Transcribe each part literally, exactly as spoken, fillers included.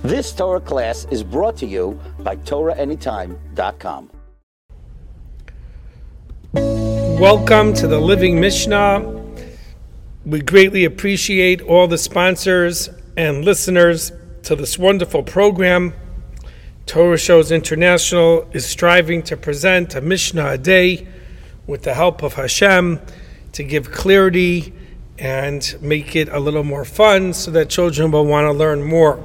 This Torah class is brought to you by Torah Anytime dot com. Welcome to the Living Mishnah. We greatly appreciate all the sponsors and listeners to this wonderful program. Torah Shows International is striving to present a Mishnah a day with the help of Hashem to give clarity and make it a little more fun so that children will want to learn more.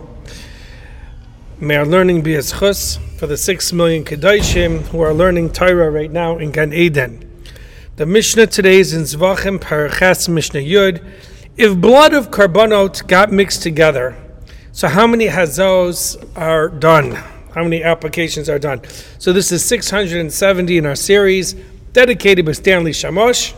May our learning be as chus for the six million Kedoshim who are learning Torah right now in Gan Eden. The Mishnah today is in Zvachim Paraches Mishnah Yud. If blood of Karbanot got mixed together, so how many hazos are done? How many applications are done? So this is six hundred seventy in our series, dedicated by Stanley Shamosh.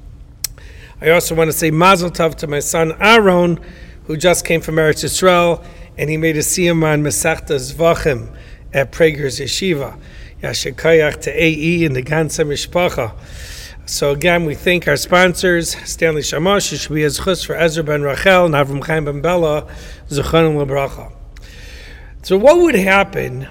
I also want to say Mazel Tov to my son Aaron, who just came from Eretz Yisrael, and he made a siyum on Masechta Zvachim at Prager's Yeshiva. Yashikayach to A E and the Gansa Mishpacha. So again, we thank our sponsors, Stanley Shamosh, Shvi Ezchus for Ezra ben Rachel, and Avram Chaim ben Bella, Zuchanim Lebracha. So what would happen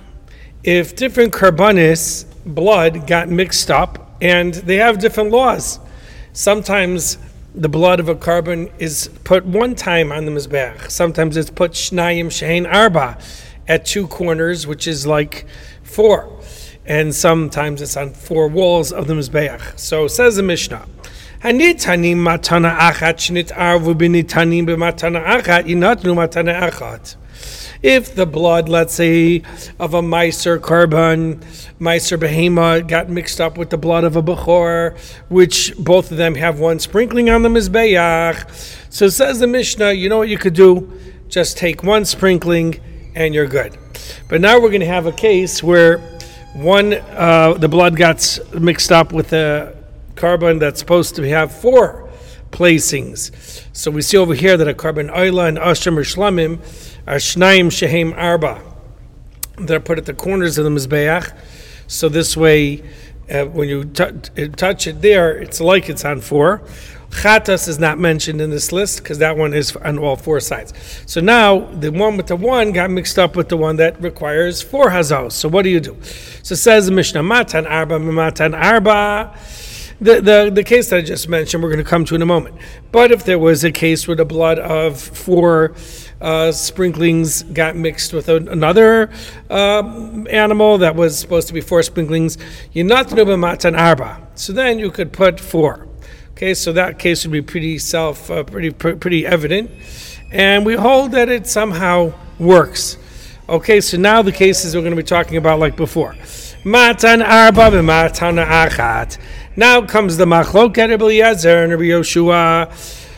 if different karbanis, blood, got mixed up, and they have different laws? Sometimes the blood of a carbon is put one time on the mizbeach. Sometimes it's put shnayim shehein arba at two corners, which is like four. And sometimes it's on four walls of the mizbeach. So says the Mishnah, Hanitanim matana achat shnit arvu binitanim b'matana achat yinatnu matana achat. If the blood, let's say, of a meiser karban, meiser behema, got mixed up with the blood of a bechor, which both of them have one sprinkling on the mizbeach, so says the Mishnah, you know what you could do? Just take one sprinkling and you're good. But now we're going to have a case where one, uh, the blood got mixed up with a carbon that's supposed to have four placings. So we see over here that a carbon oila and asham or shlamim are shnayim shehem arba. They're put at the corners of the mizbeach. So this way, uh, when you t- touch it there, it's like it's on four. Chatas is not mentioned in this list because that one is on all four sides. So now the one with the one got mixed up with the one that requires four hazos. So what do you do? So it says the Mishnah, matan arba, matan arba. The, the the case that I just mentioned, we're going to come to in a moment. But if there was a case where the blood of four uh, sprinklings got mixed with a, another uh, animal that was supposed to be four sprinklings, yinatnu b'matan arba. So then you could put four. Okay, so that case would be pretty self, uh, pretty pr- pretty evident, and we hold that it somehow works. Okay, so now the cases we're going to be talking about like before. Matan arba b'matan achat. Now comes the machloket Rabbi Eliezer and Rabbi Yoshua.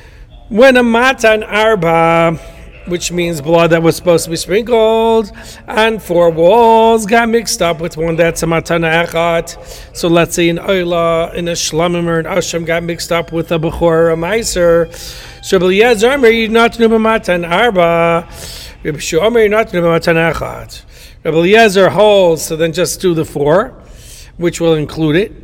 When a matan arba, which means blood that was supposed to be sprinkled on four walls, got mixed up with one that's a matana echat. So let's say an oila, in a shlamim or an asham got mixed up with a bechor or a meiser. So Rabbi Eliezer, you're not to matan arba. Rabbi Shua, you're not to matan echat. Rabbi Eliezer holds, so then just do the four, which will include it.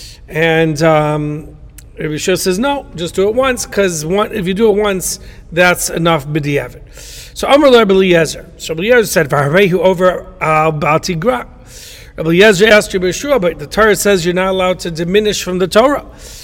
And um, Rabbi Shua says, no, just do it once, because if you do it once, that's enough b'diavad. So Amar Rabbi Eliezer. So Rabbi Eliezer said, "V'harehu over al bal tigra." Rabbi Eliezer asked Rabbi Shua, but the Torah says you're not allowed to diminish from the Torah.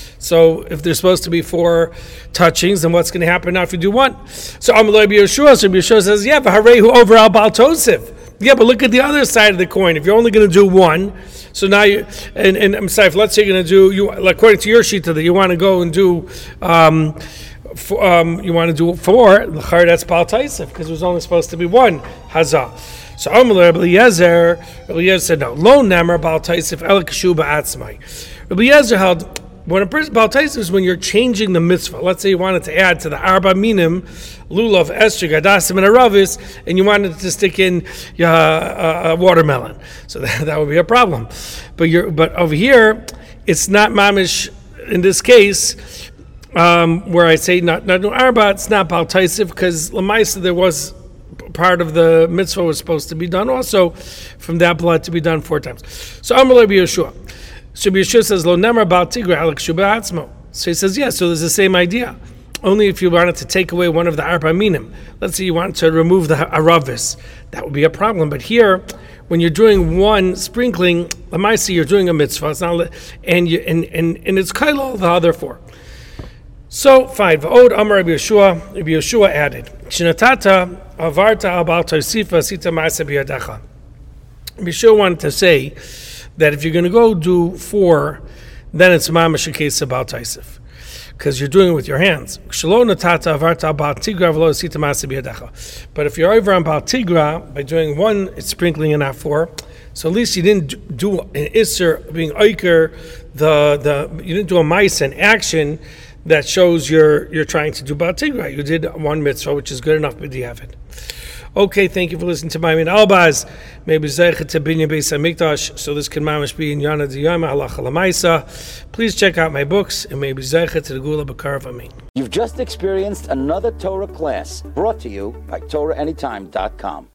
So if there's supposed to be four touchings, then what's going to happen now if you do one? So Amar Rabbi Yeshua, so Rabbi Yeshua says, yeah, v'harehu over al bal tosif. Yeah, but look at the other side of the coin. If you're only going to do one, so now you, and, and I'm sorry, if let's say you're going to do, you according to your sheet that you want to go and do, um, for, um, you want to do four, l'char that's bal taisif, because it was only supposed to be one hazah. So Amar Rabbi Eliezer, Rabbi Eliezer said, no, lo namer bal taisif el kashu ba'atzmai. Rabbi Eliezer held, when a person bal taisif is when you're changing the mitzvah. Let's say you wanted to add to the arba minim, lulav, esther, gadasim, and aravis, and you wanted to stick in uh, a, a watermelon. So that, that would be a problem. But you're, but over here, it's not mamish. In this case, um, where I say not not no arba, it's not bal taisif because lamaisa there was part of the mitzvah was supposed to be done also from that blood to be done four times. So Amar Rabbi Yeshua. So Rabbi Yeshua says lo nemar bal tigra alek shuba atzmo. So he says yes. Yeah, so there's the same idea. only if you wanted to take away one of the arba minim. Let's say you want to remove the aravis. That would be a problem. But here, when you're doing one sprinkling, lamaisi, you're doing a mitzvah. It's not, and you and and, and it's kaila the other four. So fine. V'od Amar Rabbi Yeshua. Rabbi Yeshua added, "Shinatata avarta al bal tosifa sita ma'aseh biyadacha." Rabbi Yeshua wanted to say that if you're going to go do four, then it's mamash a case about taisif, because you're doing it with your hands. But if you're over on Baal Tigra by doing one, it's sprinkling and not four. So at least you didn't do an isser being oiker, the the you didn't do a mice in action that shows you're you're trying to do Baal Tigra. You did one mitzvah, which is good enough, but you have it. Okay, thank you for listening to my min albaz. Maybe zeichet to binyan beis hamikdash. So this can mamish be in yana diyama halacha lamaisa. Please check out my books and maybe zeichet to the gula b'karav amin. You've just experienced another Torah class brought to you by Torah Anytime dot com.